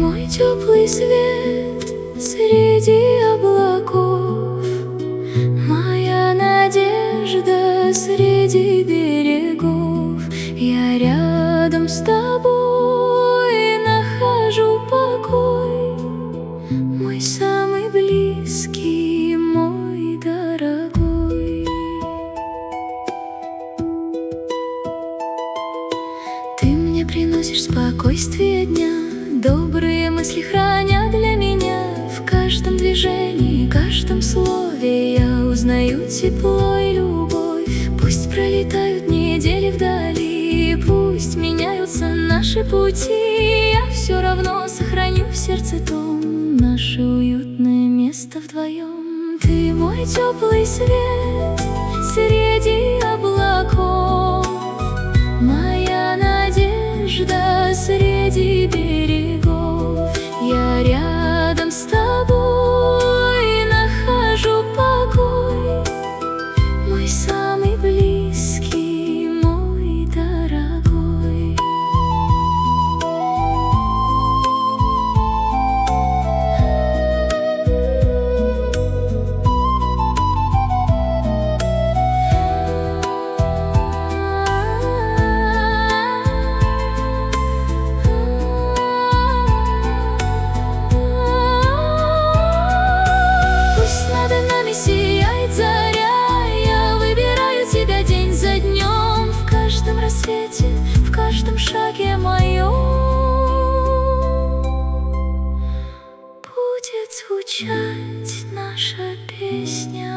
мой теплый свет среди облаков, моя надежда среди берегов. Я рядом с тобой нахожу покой, мой самый близкий, мой дорогой. Ты мне приносишь спокойствие дня, добрые мысли хранят для меня. В каждом движении, каждом слове я узнаю тепло и любовь. Пусть пролетают недели вдали, пусть меняются наши пути, я все равно сохраню в сердце том наше уютное место вдвоем. Ты мой теплый свет среди облаков, моя надежда среди берегов. Я рядом с тобой нахожу покой, мой самый близкий, мой дорогой. Пусть над нами сияет заря, я выбираю тебя день за днем. В каждом рассвете, в каждом шаге моем будет звучать наша песня.